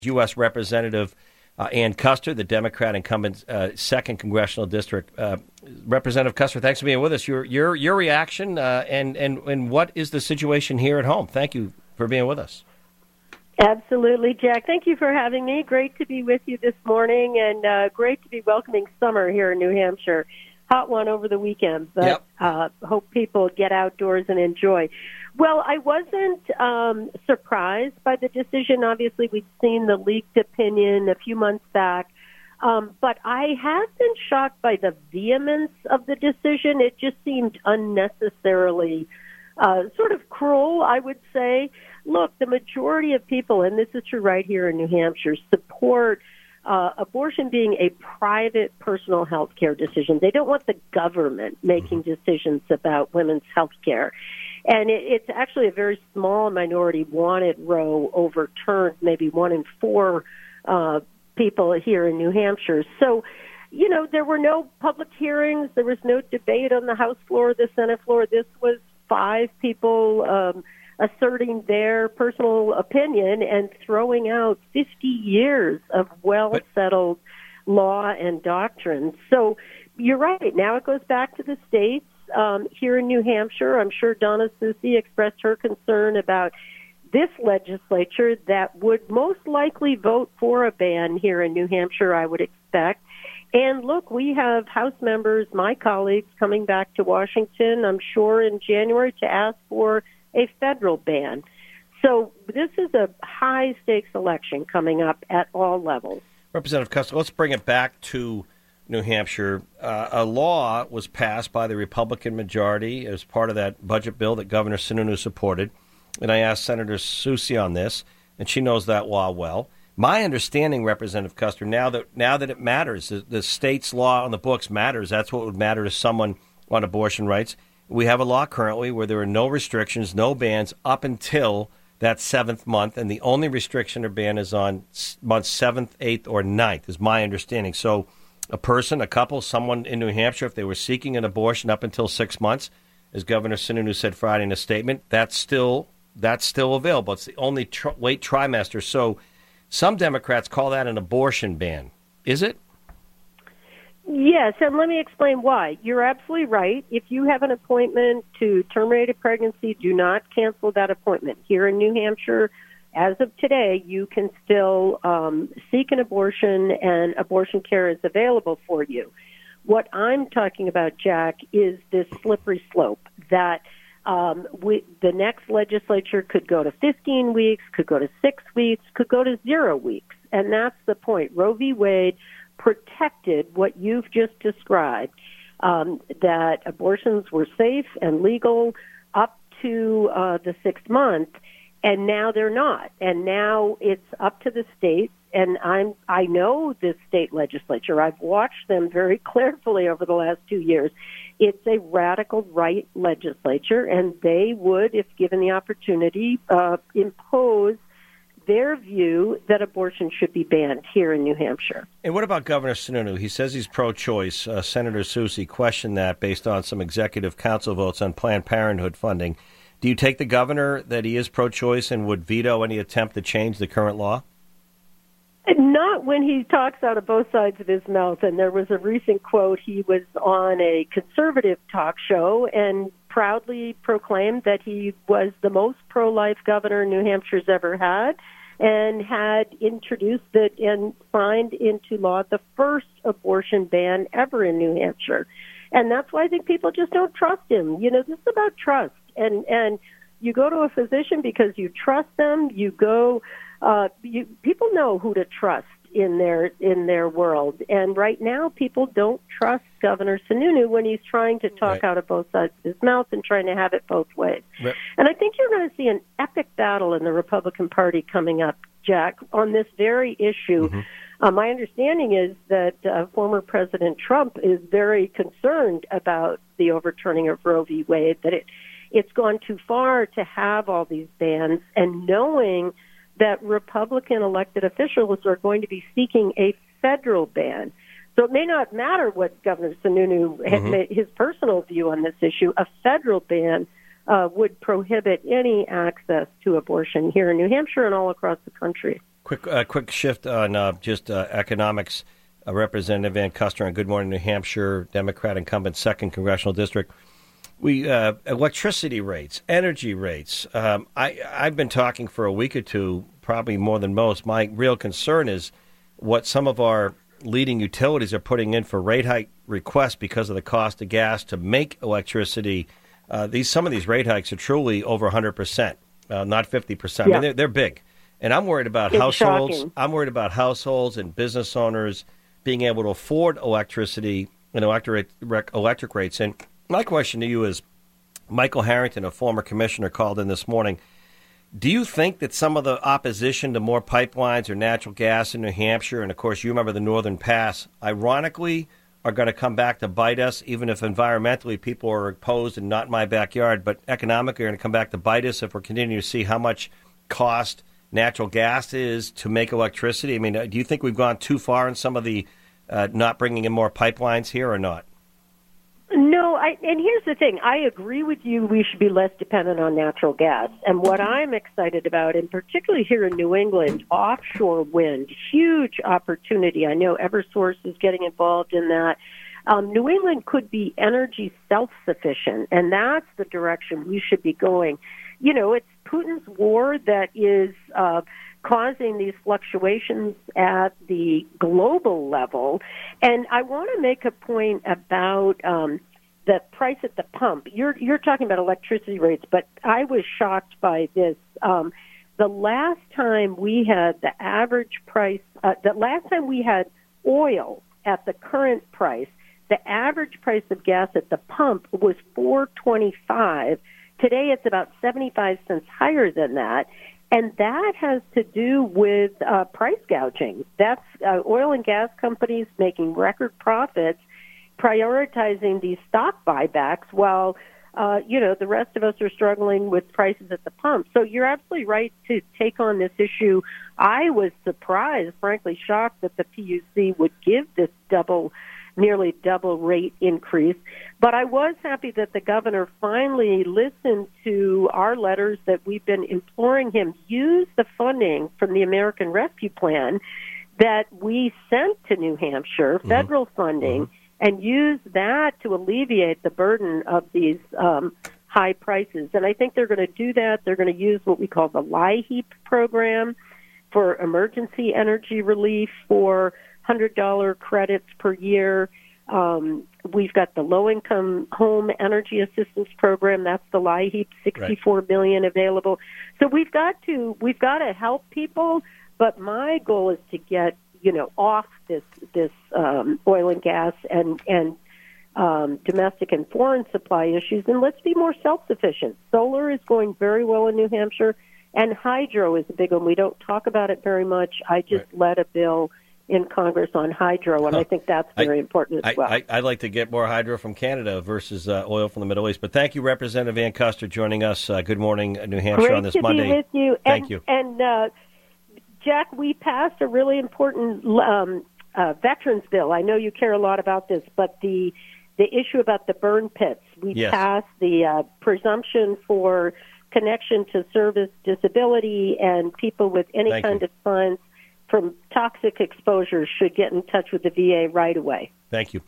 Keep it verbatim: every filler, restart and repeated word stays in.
U S. Representative uh, Ann Kuster, the Democrat incumbent, uh, second congressional district. Uh, Representative Kuster, thanks for being with us. Your your your reaction uh, and and and what is the situation here at home? Thank you for being with us. Absolutely, Jack. Thank you for having me. Great to be with you this morning, and uh, great to be welcoming summer here in New Hampshire. Hot one over the weekend, but yep. uh, hope people get outdoors and enjoy. Well, I wasn't um, surprised by the decision. Obviously, we'd seen the leaked opinion a few months back, um, but I have been shocked by the vehemence of the decision. It just seemed unnecessarily uh, sort of cruel, I would say. Look, the majority of people, and this is true right here in New Hampshire, support uh, abortion being a private personal health care decision. They don't want the government making decisions about women's health care. And it, it's actually a very small minority wanted Roe overturned, maybe one in four uh, people here in New Hampshire. So, you know, there were no public hearings. There was no debate on the House floor, the Senate floor. This was five people um, asserting their personal opinion and throwing out fifty years of well-settled law and doctrine. So you're right. Now it goes back to the states. Um, here in New Hampshire, I'm sure Donna Soucy expressed her concern about this legislature that would most likely vote for a ban here in New Hampshire, I would expect. And look, we have House members, my colleagues, coming back to Washington, I'm sure, in January to ask for a federal ban. So this is a high-stakes election coming up at all levels. Representative Kuster, let's bring it back to New Hampshire. Uh, a law was passed by the Republican majority as part of that budget bill that Governor Sununu supported. And I asked Senator Soucy on this, and she knows that law well. My understanding, Representative Kuster, now that now that it matters, the, the state's law on the books matters. That's what would matter to someone on abortion rights. We have a law currently where there are no restrictions, no bans up until that seventh month, and the only restriction or ban is on month seventh, eighth, or ninth, is my understanding. So a person, a couple, someone in New Hampshire, if they were seeking an abortion up until six months, as Governor Sununu said Friday in a statement, that's still that's still available. It's the only tr- late trimester. So some Democrats call that an abortion ban. Is it? Yes, and let me explain why. You're absolutely right. If you have an appointment to terminate a pregnancy, do not cancel that appointment. Here in New Hampshire, as of today, you can still um, seek an abortion, and abortion care is available for you. What I'm talking about, Jack, is this slippery slope that um, we, the next legislature could go to fifteen weeks, could go to six weeks, could go to zero weeks. And that's the point. Roe v. Wade protected what you've just described, um, that abortions were safe and legal up to uh, the sixth month, and now they're not. And now it's up to the states, and I'm I know this state legislature. I've watched them very carefully over the last two years. It's a radical right legislature, and they would, if given the opportunity, uh, impose their view that abortion should be banned here in New Hampshire. And what about Governor Sununu? He says he's pro-choice. Uh, Senator Soucy questioned that based on some executive council votes on Planned Parenthood funding. Do you take the governor that he is pro-choice and would veto any attempt to change the current law? Not when he talks out of both sides of his mouth. And there was a recent quote. He was on a conservative talk show and proudly proclaimed that he was the most pro-life governor New Hampshire's ever had, and had introduced it and signed into law the first abortion ban ever in New Hampshire. And that's why I think people just don't trust him. You know, this is about trust. And and you go to a physician because you trust them. You go, uh, you, people know who to trust in their in their world. And right now, people don't trust Governor Sununu when he's trying to talk right. out of both sides of his mouth and trying to have it both ways. Right. And I think you're going to see an epic battle in the Republican Party coming up, Jack, on this very issue. Mm-hmm. Uh, my understanding is that uh, former President Trump is very concerned about the overturning of Roe v. Wade, that it it's gone too far to have all these bans, and knowing that Republican elected officials are going to be seeking a federal ban. So it may not matter what Governor Sununu mm-hmm. had made his personal view on this issue. A federal ban uh, would prohibit any access to abortion here in New Hampshire and all across the country. Quick, uh, quick shift on uh, just uh, economics. Uh, Representative Van Custer on Good Morning New Hampshire, Democrat incumbent, second congressional district. We uh, electricity rates, energy rates. Um, I I've been talking for a week or two, probably more than most. My real concern is what some of our leading utilities are putting in for rate hike requests because of the cost of gas to make electricity. Uh, these some of these rate hikes are truly over one hundred percent, uh, not fifty percent. Yeah. I mean, they're, they're big. And I'm worried about it's households. Shocking. I'm worried about households and business owners being able to afford electricity and electric, electric rates. And my question to you is, Michael Harrington, a former commissioner, called in this morning. Do you think that some of the opposition to more pipelines or natural gas in New Hampshire, and of course you remember the Northern Pass, ironically are going to come back to bite us, even if environmentally people are opposed and not in my backyard, but economically are going to come back to bite us if we're continuing to see how much cost natural gas is to make electricity? I mean, do you think we've gone too far in some of the uh, not bringing in more pipelines here or not? No, I, and here's the thing. I agree with you. We should be less dependent on natural gas. And what I'm excited about, and particularly here in New England, offshore wind, huge opportunity. I know Eversource is getting involved in that. Um, New England could be energy self-sufficient, and that's the direction we should be going. You know, it's Putin's war that is uh, causing these fluctuations at the global level. And I want to make a point about um, the price at the pump. You're you're talking about electricity rates, but I was shocked by this. Um, the last time we had the average price, uh, the last time we had oil at the current price, the average price of gas at the pump was four twenty-five. Today it's about seventy-five cents higher than that. And that has to do with uh, price gouging. That's uh, oil and gas companies making record profits, prioritizing these stock buybacks while, uh, you know, the rest of us are struggling with prices at the pump. So you're absolutely right to take on this issue. I was surprised, frankly shocked, that the P U C would give this double nearly double rate increase. But I was happy that the governor finally listened to our letters that we've been imploring him use the funding from the American Rescue Plan that we sent to New Hampshire, mm-hmm. federal funding, mm-hmm. and use that to alleviate the burden of these um, high prices. And I think they're going to do that. They're going to use what we call the LIHEAP program for emergency energy relief for one hundred dollars credits per year. Um, we've got the low-income home energy assistance program. That's the LIHEAP, sixty-four right. million available. So we've got to we've got to help people. But my goal is to get you know off this this um, oil and gas and and um, domestic and foreign supply issues, and let's be more self-sufficient. Solar is going very well in New Hampshire, and hydro is a big one. We don't talk about it very much. I just right. led a bill in Congress on hydro, and huh. I think that's very I, important as well. I, I, I'd like to get more hydro from Canada versus uh, oil from the Middle East. But thank you, Representative Van Custer, joining us. Uh, good morning, New Hampshire, Great on this to Monday. Be with you. Thank and, you. And, uh, Jack, we passed a really important um, uh, veterans bill. I know you care a lot about this, but the the issue about the burn pits, we yes. passed the uh, presumption for connection to service disability, and people with any Thank kind you. of signs from toxic exposure should get in touch with the V A right away. Thank you.